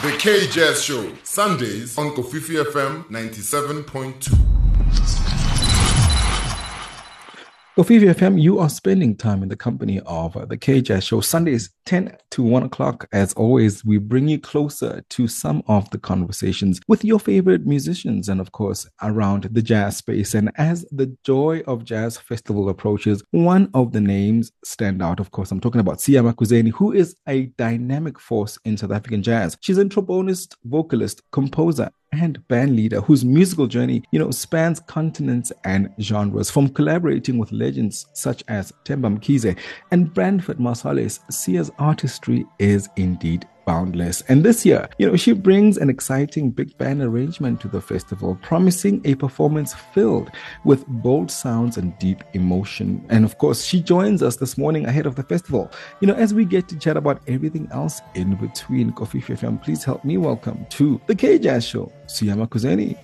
The K Jazz Show, Sundays on Kofifi FM 97.2. Kofifi FM, you are spending time in the company of the K Jazz Show, Sundays 10 to 1 o'clock. As always, we bring you closer to some of the conversations with your favorite musicians and, of course, around the jazz space. And as the Joy of Jazz Festival approaches, one of the names stand out. Of course, I'm talking about Siyama Kuzeni, who is a dynamic force in South African jazz. She's a trombonist, vocalist, composer, and band leader whose musical journey, spans continents and genres. From collaborating with legends such as Themba Mkhize and Branford Marsalis, Sia's artistry is indeed boundless. And this year, she brings an exciting big band arrangement to the festival, promising a performance filled with bold sounds and deep emotion. And of course, she joins us this morning ahead of the festival. As we get to chat about everything else in between, Kofifi FM, please help me welcome to the K Jazz Show, Siyama Kuzeni.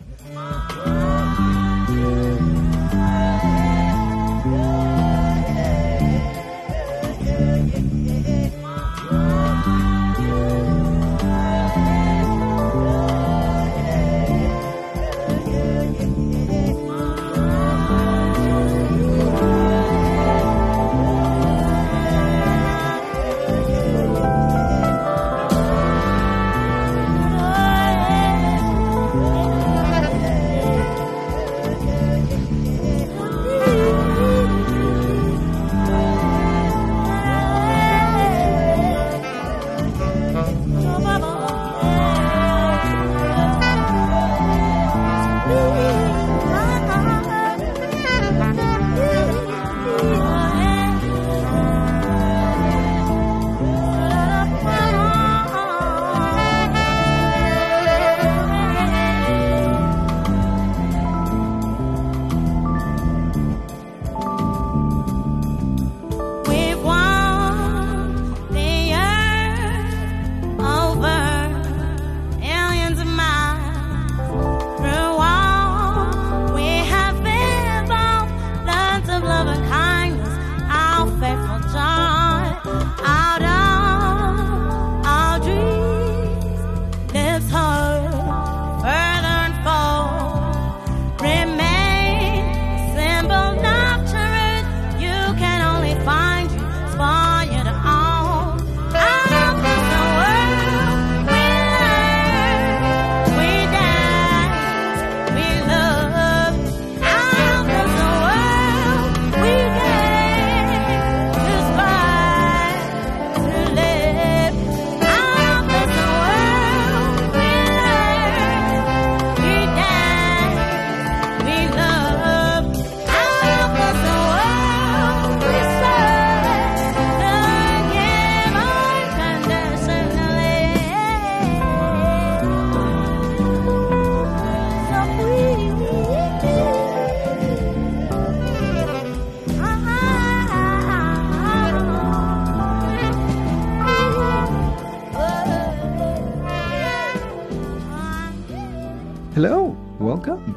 Hello, welcome.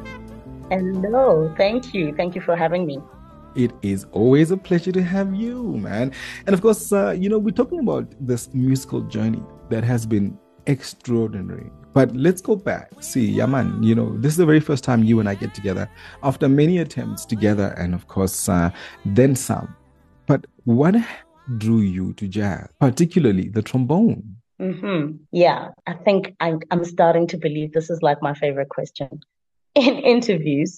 Hello, thank you. Thank you for having me. It is always a pleasure to have you, man. And of course, we're talking about this musical journey that has been extraordinary. But let's go back. See, Yaman, this is the very first time you and I get together after many attempts together and, of course, then some. But what drew you to jazz, particularly the trombone? Mm-hmm. Yeah, I think I'm starting to believe this is like my favorite question in interviews.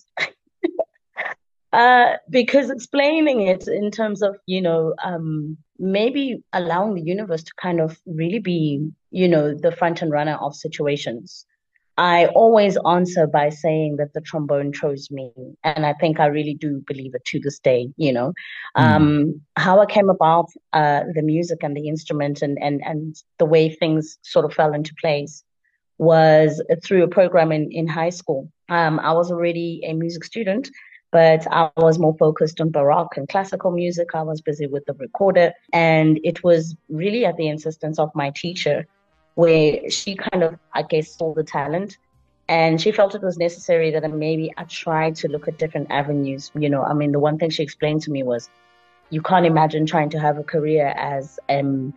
Because explaining it in terms of, maybe allowing the universe to kind of really be, the front and runner of situations. I always answer by saying that the trombone chose me. And I think I really do believe it to this day, How I came about the music and the instrument and the way things sort of fell into place was through a program in high school. I was already a music student, but I was more focused on Baroque and classical music. I was busy with the recorder. And it was really at the insistence of my teacher, where she kind of, I guess, saw the talent. And she felt it was necessary that maybe I tried to look at different avenues. The one thing she explained to me was, you can't imagine trying to have a career as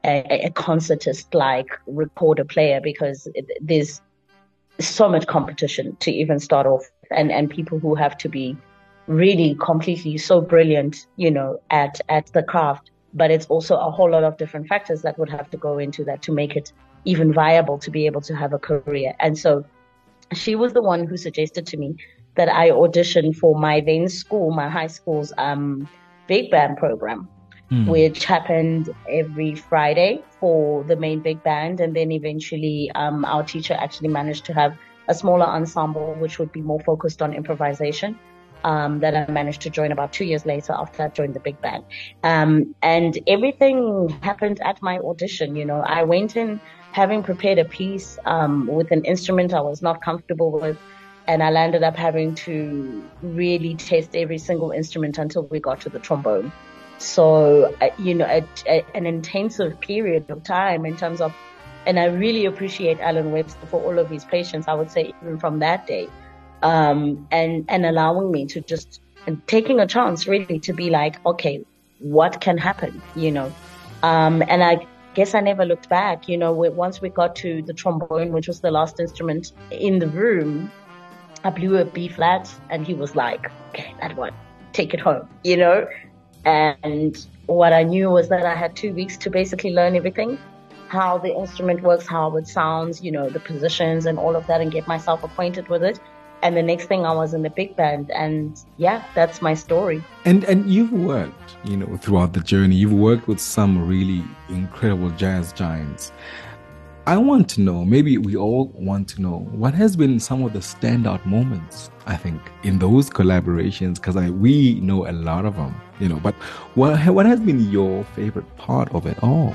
a concertist like recorder player, because there's so much competition to even start off, and people who have to be really completely so brilliant, at the craft. But it's also a whole lot of different factors that would have to go into that to make it even viable to be able to have a career. And so she was the one who suggested to me that I audition for my then school, my high school's big band program, which happened every Friday for the main big band. And then eventually our teacher actually managed to have a smaller ensemble, which would be more focused on improvisation, that I managed to join about 2 years later after I joined the big band. And everything happened at my audition. I went in having prepared a piece with an instrument I was not comfortable with, and I landed up having to really test every single instrument until we got to the trombone. So, an intensive period of time in terms of, and I really appreciate Alan Webster for all of his patience, I would say, even from that day, and allowing me to just, and taking a chance really to be like, okay, what can happen, and I guess I never looked back, once we got to the trombone, which was the last instrument in the room, I blew a B flat and he was like, okay, that one, take it home, And what I knew was that I had 2 weeks to basically learn everything, how the instrument works, how it sounds, the positions and all of that, and get myself acquainted with it. And the next thing I was in the big band, and yeah, that's my story. And you've worked, throughout the journey, you've worked with some really incredible jazz giants. I want to know, maybe we all want to know, what has been some of the standout moments, I think, in those collaborations? Because we know a lot of them, but what has been your favorite part of it all?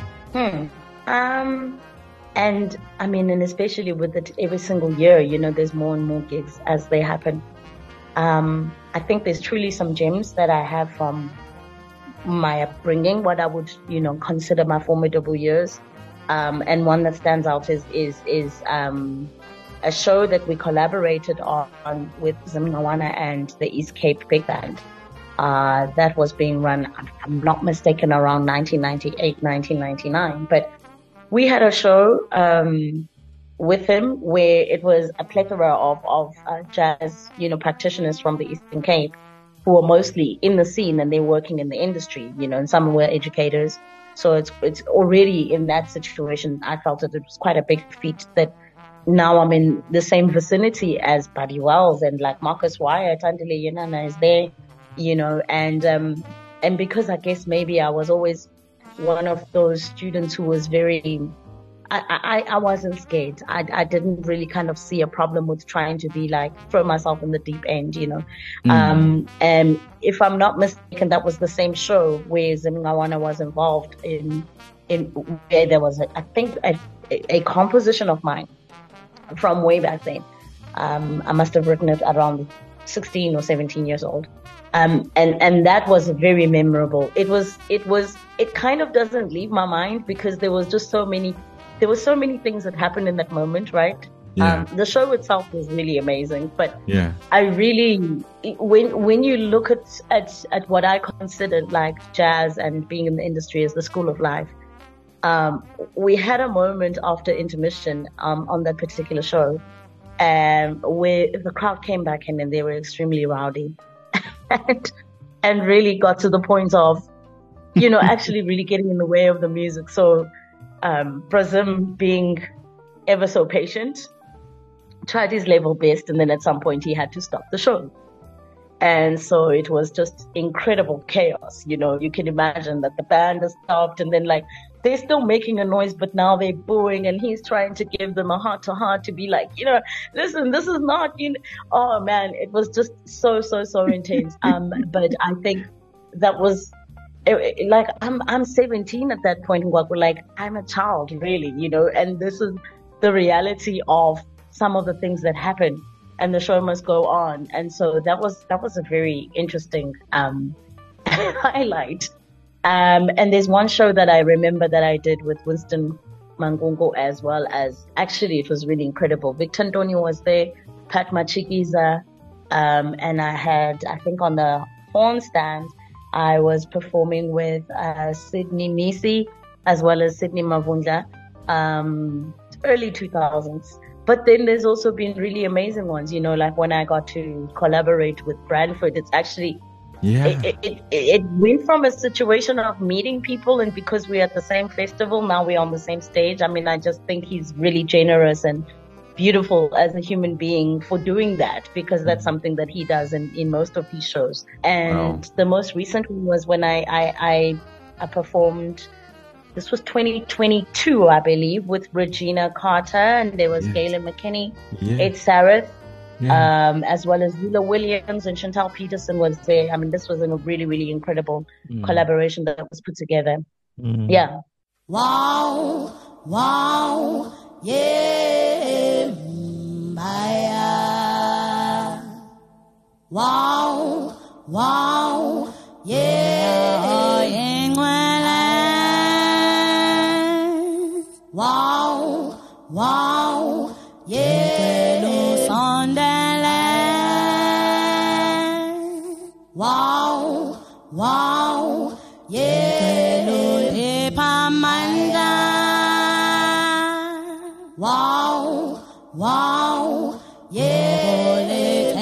And I mean, and especially with it every single year, there's more and more gigs as they happen. I think there's truly some gems that I have from my upbringing, what I would, consider my formidable years. And one that stands out is a show that we collaborated on with Zimngawana and the East Cape Big Band. That was being run, if I'm not mistaken, around 1998, 1999. But we had a show with him where it was a plethora of jazz, practitioners from the Eastern Cape who were mostly in the scene, and they're working in the industry, and some were educators. So it's already in that situation. I felt that it was quite a big feat that now I'm in the same vicinity as Buddy Wells and like Marcus Wyatt, Andile Yenana is there, and because I guess maybe I was always one of those students who was very, I wasn't scared. I didn't really kind of see a problem with trying to be like, throw myself in the deep end, And if I'm not mistaken, that was the same show where Zimngawana was involved in where there was, I think, a composition of mine from way back then. I must have written it around 16 or 17 years old. And that was very memorable. It kind of doesn't leave my mind because there were so many things that happened in that moment, right? Yeah. The show itself was really amazing, but yeah, I really, when you look at what I considered like jazz and being in the industry as the school of life, we had a moment after intermission on that particular show, where the crowd came back in and they were extremely rowdy. and really got to the point of, actually really getting in the way of the music. So Brazim, being ever so patient, tried his level best, and then at some point he had to stop the show. And so it was just incredible chaos. You can imagine that the band has stopped, and then like they're still making a noise, but now they're booing, and he's trying to give them a heart-to-heart to be like, listen, this is not, oh man, it was just so intense. But I think that was, like, I'm 17 at that point, like I'm a child really, and this is the reality of some of the things that happen, and the show must go on. And so that was a very interesting highlight. And there's one show that I remember that I did with Winston Mangungu, as well as, actually it was really incredible. Victor Ntoni was there, Pat Machikiza, and I had, I think on the horn stand, I was performing with Sydney Nisi as well as Sydney Mavundla, early 2000s. But then there's also been really amazing ones, like when I got to collaborate with Branford. It's actually, it went from a situation of meeting people, and because we're at the same festival, now we're on the same stage. I mean, I just think he's really generous and beautiful as a human being for doing that, because that's something that he does in most of his shows. And the most recent one was when I performed. This was 2022, I believe, with Regina Carter, and there was Galen McKinney, Ed Sareth, as well as Wheeler Williams and Chantal Peterson was there. I mean, this was a really, really incredible collaboration that was put together. Yeah. Wow, wow, yeah, Maya. Wow, wow, yeah, wow, wow, yeah, wow, wow, yeah, Pamanda. Wow, wow, yeah,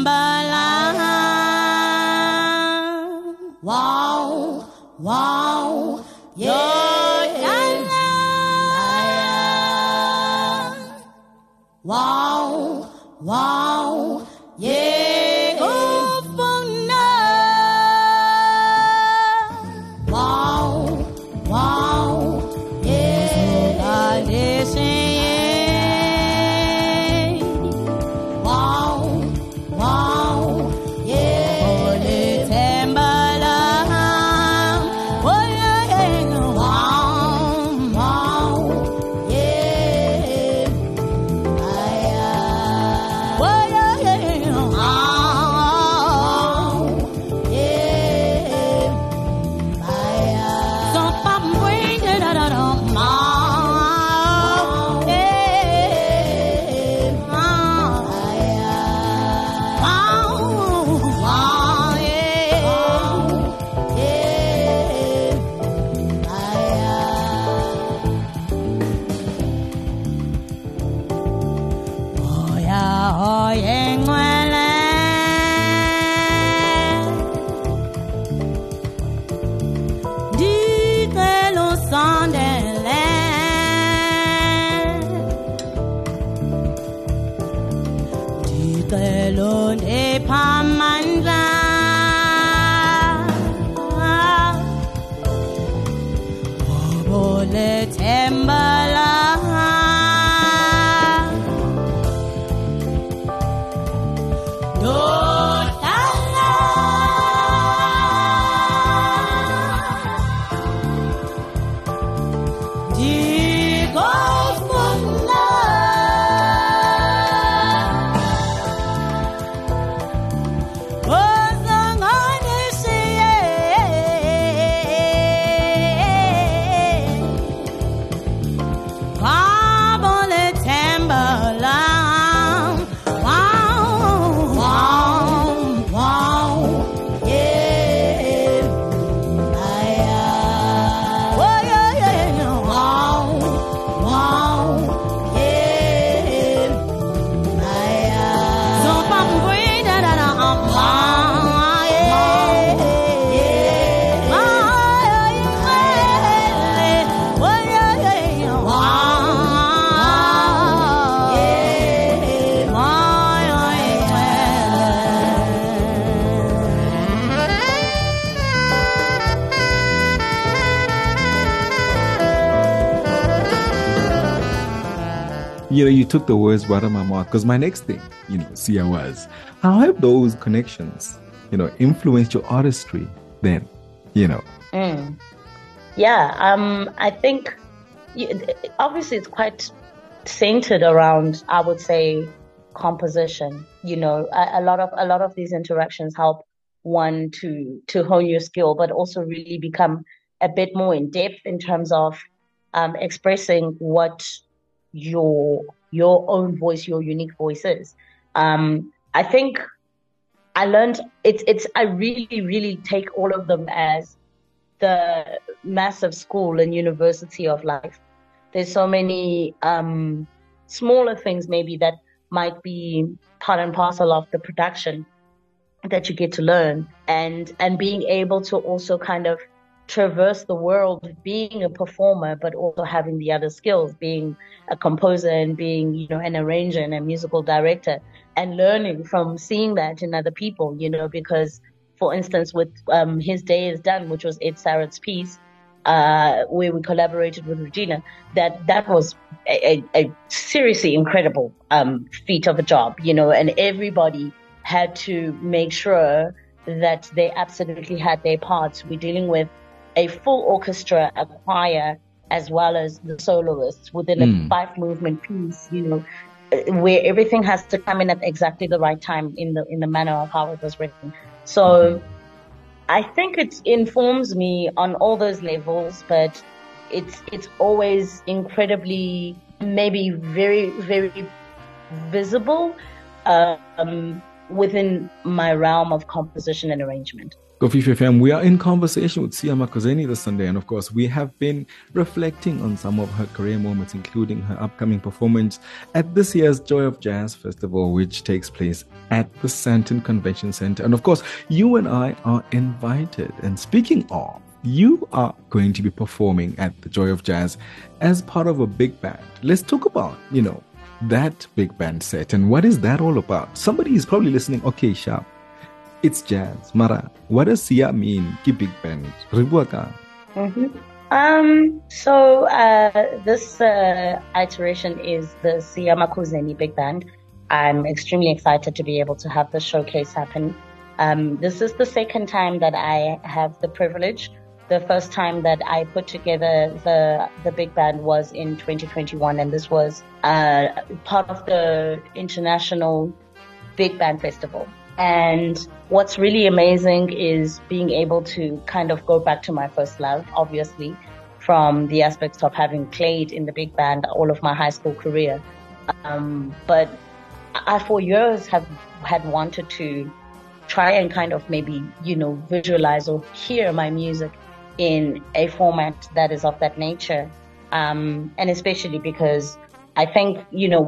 Timberland. Wow, wow, yeah. Wow, wow, yeah, Gofuna. Wow, wow, yeah, wow, wow, yeah, Timberland. Oh yeah, wow, wow, yeah. You took the words right out of my mouth, because my next thing, Sia, was, how have those connections, influenced your artistry then, Yeah, I think obviously it's quite centered around, I would say, composition. A lot of these interactions help one to hone your skill, but also really become a bit more in depth in terms of expressing what your own voice, your unique voice is. I think I learned I really, really take all of them as the massive school and university of life. There's so many smaller things maybe that might be part and parcel of the production that you get to learn, and being able to also kind of traverse the world, being a performer, but also having the other skills, being a composer and being, you know, an arranger and a musical director, and learning from seeing that in other people, you know, because for instance, with His Day Is Done, which was Ed Sarratt's piece, where we collaborated with Regina, that was a seriously incredible feat of a job, you know, and everybody had to make sure that they absolutely had their parts. We're dealing with a full orchestra, a choir, as well as the soloists within a 5-movement piece, you know, where everything has to come in at exactly the right time in the manner of how it was written. So I think it informs me on all those levels, but it's always incredibly, maybe very, very visible within my realm of composition and arrangement. Kofifi FM, we are in conversation with Sia Makuzeni this Sunday, and of course we have been reflecting on some of her career moments, including her upcoming performance at this year's Joy of Jazz Festival, which takes place at the Sandton Convention Center. And of course, you and I are invited. And speaking of, you are going to be performing at the Joy of Jazz as part of a big band. Let's talk about, you know, that big band set and what is that all about? Somebody is probably listening, okay, sharp. It's jazz. Mara, what does Sia mean? Ki big band. So this iteration is the Sia Makuzeni Big Band. I'm extremely excited to be able to have this showcase happen. This is the second time that I have the privilege. The first time that I put together the big band was in 2021, and this was part of the International Big Band Festival. And what's really amazing is being able to kind of go back to my first love, obviously, from the aspects of having played in the big band all of my high school career. But I, for years, had wanted to try and kind of maybe, you know, visualize or hear my music in a format that is of that nature. And especially because I think, you know,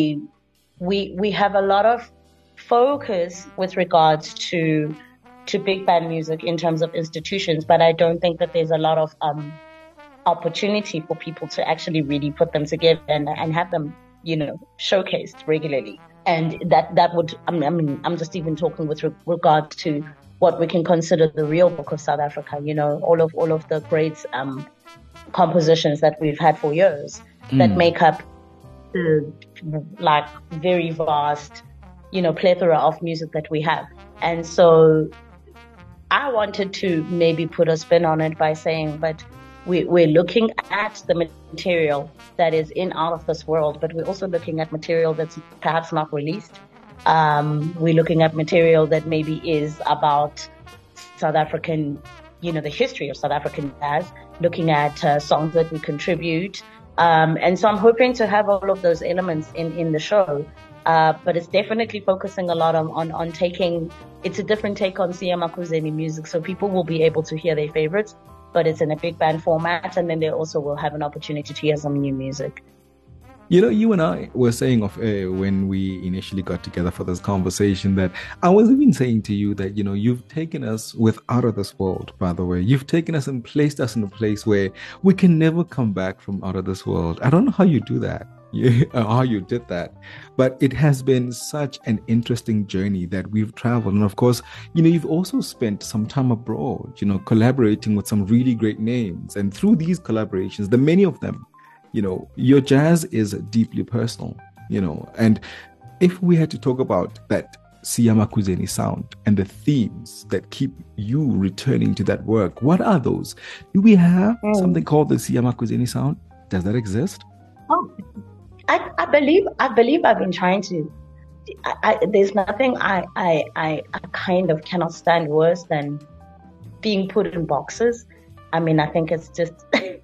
we have a lot of focus with regards to big band music in terms of institutions, but I don't think that there's a lot of opportunity for people to actually really put them together and have them, you know, showcased regularly. And that would, I mean, I'm just even talking with regard to what we can consider the real book of South Africa, you know, all of the great compositions that we've had for years that make up the like very vast, you know, plethora of music that we have. And so I wanted to maybe put a spin on it by saying, but we're looking at the material that is in out of this world, but we're also looking at material that's perhaps not released. We're looking at material that maybe is about South African, you know, the history of South African jazz, looking at songs that we contribute. And so I'm hoping to have all of those elements in the show. But it's definitely focusing a lot on taking, it's a different take on Sia Makuzeni music. So people will be able to hear their favorites, but it's in a big band format. And then they also will have an opportunity to hear some new music. You know, you and I were saying off air when we initially got together for this conversation that I was even saying to you that, you know, you've taken us with out of this world, by the way. You've taken us and placed us in a place where we can never come back from out of this world. I don't know how you do that. How you did that, but it has been such an interesting journey that we've traveled. And of course, you know, you've also spent some time abroad, you know, collaborating with some really great names. And through these collaborations, the many of them, you know, your jazz is deeply personal, you know. And if we had to talk about that Sia Makuzeni sound and the themes that keep you returning to that work, what are those? Do we have something called the Sia Makuzeni sound? Does that exist? Oh, I believe I've been trying to. There's nothing I kind of cannot stand worse than being put in boxes. I mean, I think it's just.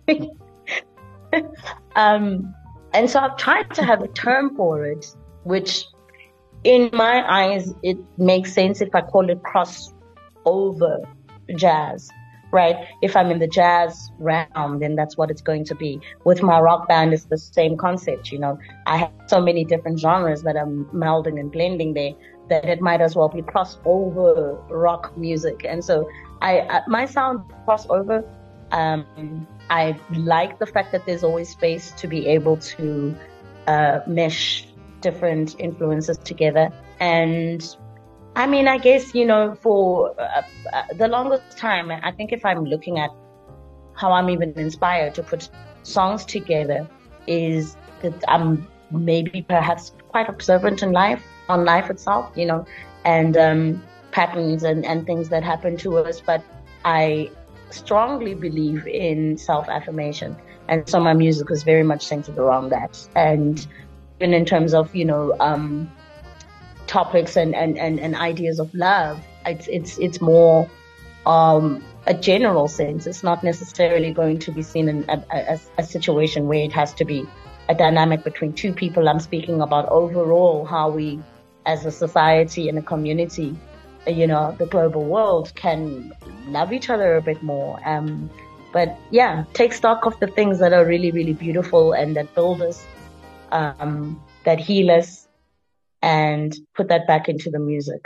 And so I've tried to have a term for it, which, in my eyes, it makes sense if I call it crossover jazz. right? If I'm in the jazz realm, then that's what it's going to be. With my rock band, it's the same concept, you know. I have so many different genres that I'm melding and blending there that it might as well be crossover rock music. And so my sound crossover. I like the fact that there's always space to be able to mesh different influences together. And I mean, I guess, you know, for the longest time, I think if I'm looking at how I'm even inspired to put songs together, is that I'm maybe perhaps quite observant on life itself, you know, and patterns and things that happen to us. But I strongly believe in self-affirmation. And so my music is very much centered around that. And even in terms of, you know, topics and ideas of love, it's more a general sense. It's not necessarily going to be seen in a situation where it has to be a dynamic between two people. I'm speaking about overall how we as a society and a community, you know, the global world, can love each other a bit more. But yeah, take stock of the things that are really, really beautiful and that build us, that heal us, and put that back into the music.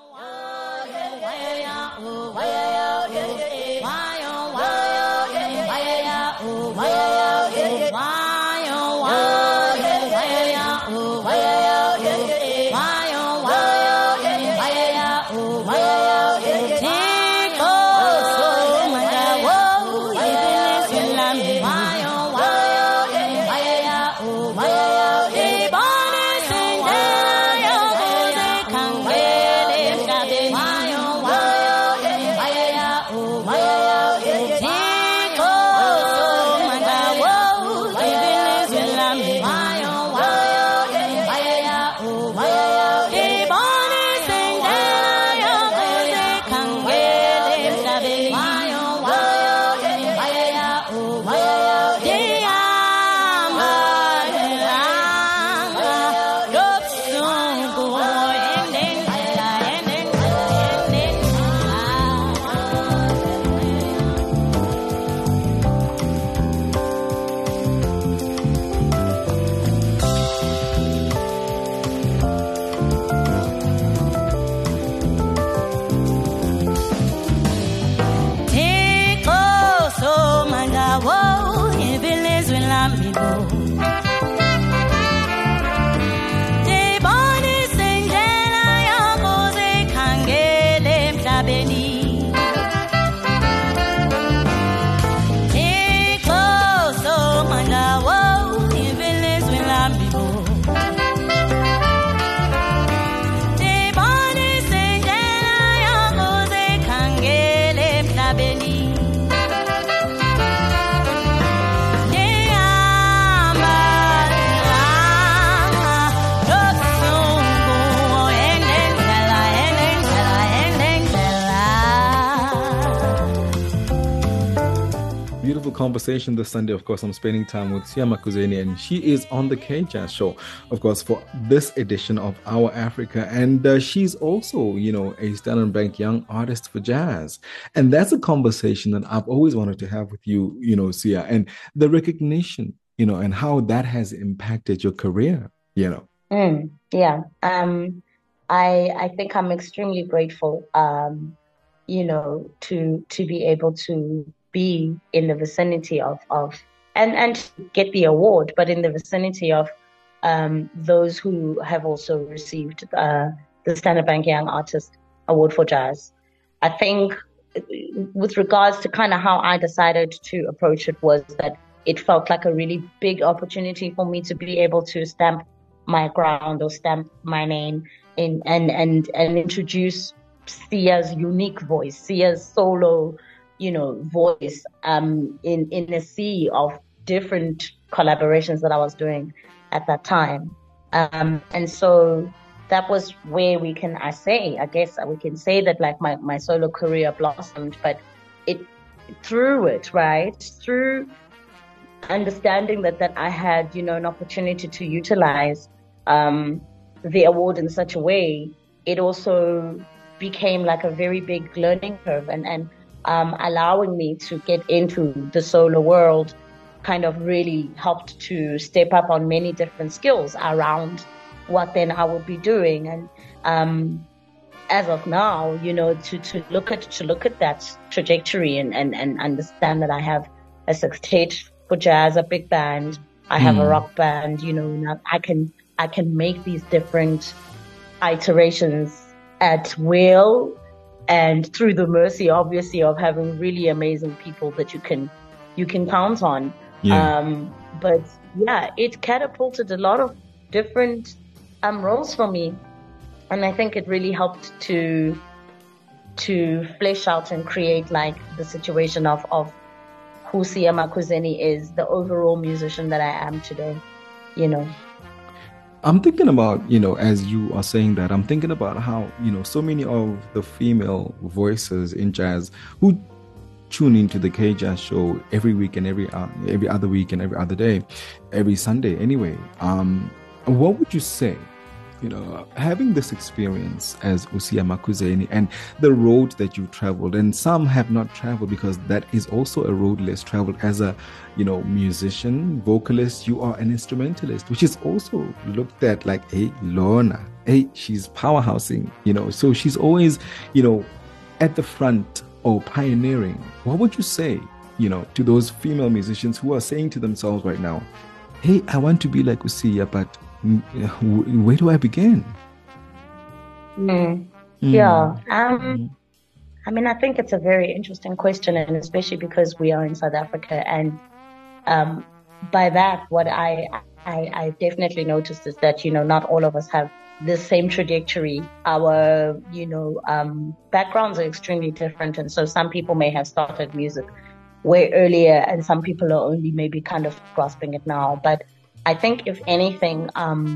Conversation this Sunday. Of course, I'm spending time with Siya Makuzeni, and she is on the K-Jazz show, of course, for this edition of Our Africa. And she's also, you know, a Standard Bank Young Artist for Jazz. And that's a conversation that I've always wanted to have with you, you know, Siya, and the recognition, you know, and how that has impacted your career, you know. Yeah. I think I'm extremely grateful, you know, to be able to be in the vicinity of and get the award, but in the vicinity of those who have also received the Standard Bank Young Artist Award for Jazz. I think with regards to kind of how I decided to approach it was that it felt like a really big opportunity for me to be able to stamp my ground or stamp my name in and introduce Siya's unique voice, Siya's solo, you know, voice in a sea of different collaborations that I was doing at that time. And so that was where we can say that like my solo career blossomed, but through understanding that I had, you know, an opportunity to utilize the award in such a way, it also became like a very big learning curve. And allowing me to get into the solo world kind of really helped to step up on many different skills around what then I would be doing. And as of now, to look at that trajectory and understand that I have a sextet for jazz, a big band, I have a rock band, now I can make these different iterations at will, and through the mercy, obviously, of having really amazing people that you can count on. Yeah. But yeah, it catapulted a lot of different roles for me, and I think it really helped to flesh out and create like the situation of who Sia Makuzeni is, the overall musician that I am today. I'm thinking about, as you are saying that, I'm thinking about how, so many of the female voices in jazz who tune into the K Jazz Show every week and every other week and every other day, every Sunday anyway. What would you say, having this experience as Usia Makuzeni and the road that you traveled, and some have not traveled because that is also a road less traveled as a, musician, vocalist, you are an instrumentalist, which is also looked at like, hey, Lorna, hey, she's powerhousing, so she's always, at the front or pioneering. What would you say, to those female musicians who are saying to themselves right now, hey, I want to be like Usia, but where do I begin? Yeah. I mean, I think it's a very interesting question, and especially because we are in South Africa. And by that, what I definitely noticed is that, not all of us have the same trajectory. Our, backgrounds are extremely different. And so some people may have started music way earlier, and some people are only maybe kind of grasping it now. But I think if anything,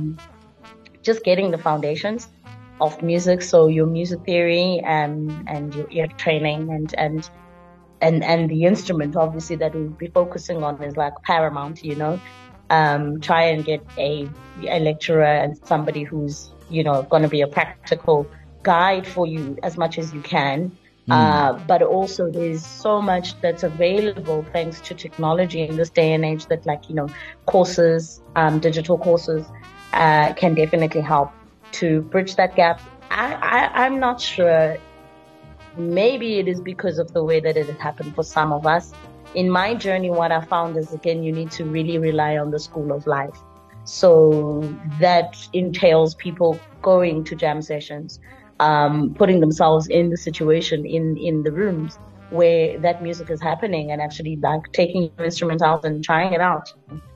just getting the foundations of music, so your music theory and your ear training and the instrument, obviously, that we'll be focusing on is like paramount, try and get a lecturer and somebody who's, going to be a practical guide for you as much as you can. But also there's so much that's available thanks to technology in this day and age that courses, digital courses, can definitely help to bridge that gap. I'm not sure. Maybe it is because of the way that it happened for some of us. In my journey, what I found is, again, you need to really rely on the school of life. So that entails people going to jam sessions, putting themselves in the situation, in the rooms where that music is happening, and actually like taking your instrument out and trying it out.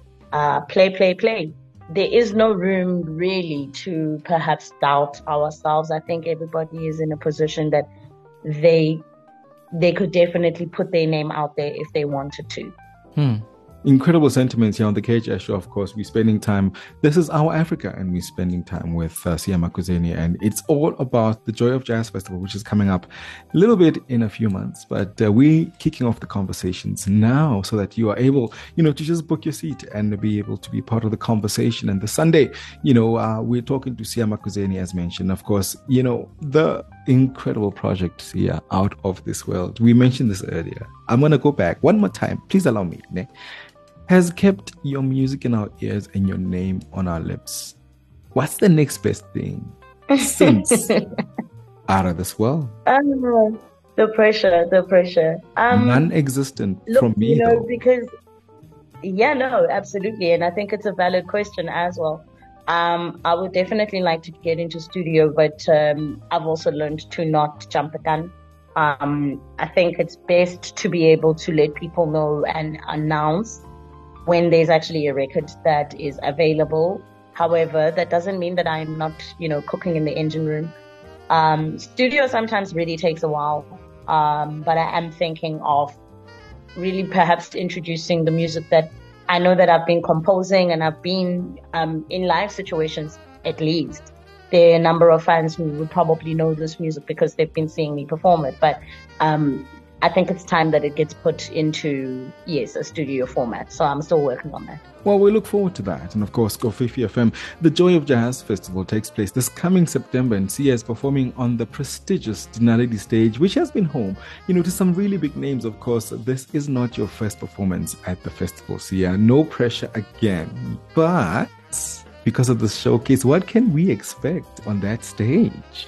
Play. There is no room really to perhaps doubt ourselves. I think everybody is in a position that they could definitely put their name out there if they wanted to. Incredible sentiments here on the KJS Show. Of course, we're spending time. This is our Africa, and we're spending time with Sia Makuzeni, and it's all about the Joy of Jazz Festival, which is coming up a little bit in a few months. But we're kicking off the conversations now so that you are able, to just book your seat and be able to be part of the conversation. And the Sunday, we're talking to Sia Makuzeni, as mentioned. Of course, the incredible project, Sia, out of this world. We mentioned this earlier. I'm going to go back one more time. Please allow me. Has kept your music in our ears and your name on our lips. What's the next best thing since Out of This World? The pressure. Non-existent from me, though. Because, absolutely. And I think it's a valid question as well. I would definitely like to get into studio, but I've also learned to not jump the gun. I think it's best to be able to let people know and announce when there's actually a record that is available. However, that doesn't mean that I'm not, cooking in the engine room. Studio sometimes really takes a while. But I am thinking of really perhaps introducing the music that I know that I've been composing, and I've been in live situations at least. There are a number of fans who would probably know this music because they've been seeing me perform it. But I think it's time that it gets put into, yes, a studio format. So I'm still working on that. Well, we look forward to that. And of course, Kofifi FM, the Joy of Jazz Festival takes place this coming September, and Sia is performing on the prestigious Dinaledi stage, which has been home, to some really big names. Of course, this is not your first performance at the festival, Sia. No pressure again. But because of the showcase, what can we expect on that stage?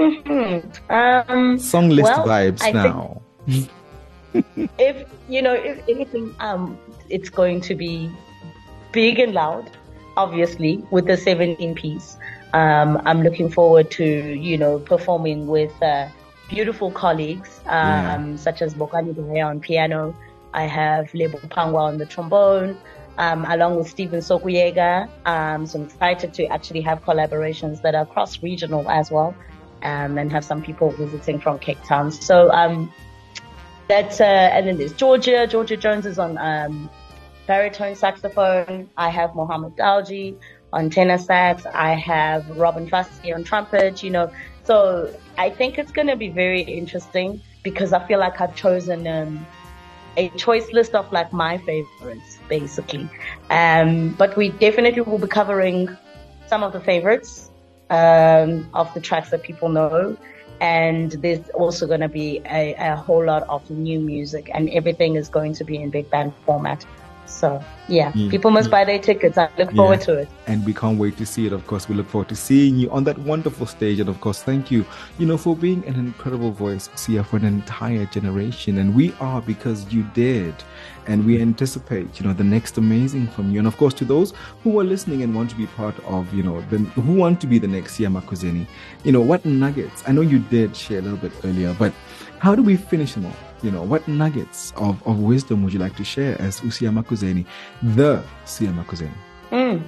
Song list vibes now. If anything, it's going to be big and loud, obviously, with the 17 piece. I'm looking forward to, performing with beautiful colleagues, such as Bokani Duhea on piano. I have Lebo Pangwa on the trombone, along with Stephen Sokuyega. So I'm excited to actually have collaborations that are cross-regional as well, and have some people visiting from Cape Town. So that's and then there's Georgia. Georgia Jones is on baritone saxophone. I have Mohammed Dalji on tenor sax. I have Robin Fassi on trumpet. So I think it's going to be very interesting because I feel like I've chosen a choice list of like my favorites, basically. But we definitely will be covering some of the favorites of the tracks that people know. And there's also going to be a whole lot of new music, and everything is going to be in big band format. So, people must buy their tickets. I look forward to it. And we can't wait to see it. Of course, we look forward to seeing you on that wonderful stage. And of course, thank you, for being an incredible voice, Sia, for an entire generation. And we are because you did. And we anticipate, the next amazing from you. And of course, to those who are listening and want to be part of, who want to be the next Sia Makuzeni, what nuggets? I know you did share a little bit earlier, but how do we finish them off? What nuggets of wisdom would you like to share as Sia Makuzeni, the Sia Makuzeni?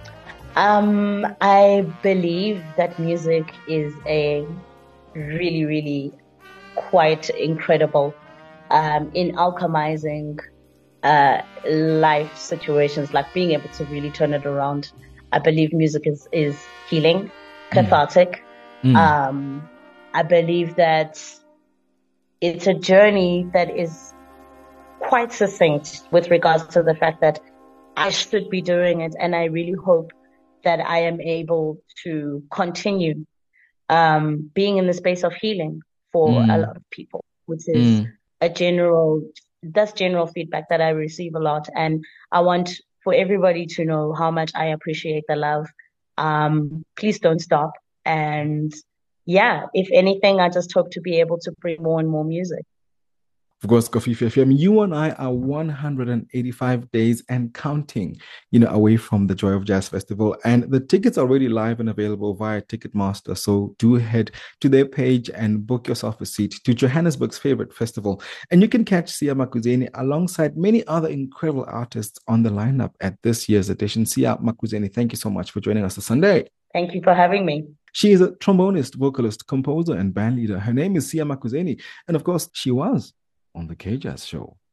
I believe that music is a really, really quite incredible in alchemizing life situations, like being able to really turn it around. I believe music is healing, cathartic. I believe that it's a journey that is quite succinct with regards to the fact that I should be doing it. And I really hope that I am able to continue being in the space of healing for a lot of people, which is general feedback that I receive a lot. And I want for everybody to know how much I appreciate the love. Please don't stop. And if anything, I just hope to be able to bring more and more music. Of course, Kofifi FM, you and I are 185 days and counting, away from the Joy of Jazz Festival. And the tickets are already live and available via Ticketmaster. So do head to their page and book yourself a seat to Johannesburg's favorite festival. And you can catch Sia Makuzeni alongside many other incredible artists on the lineup at this year's edition. Sia Makuzeni, thank you so much for joining us this Sunday. Thank you for having me. She is a trombonist, vocalist, composer, and band leader. Her name is Sia Makuzeni. And of course, she was on the K-Jazz Show.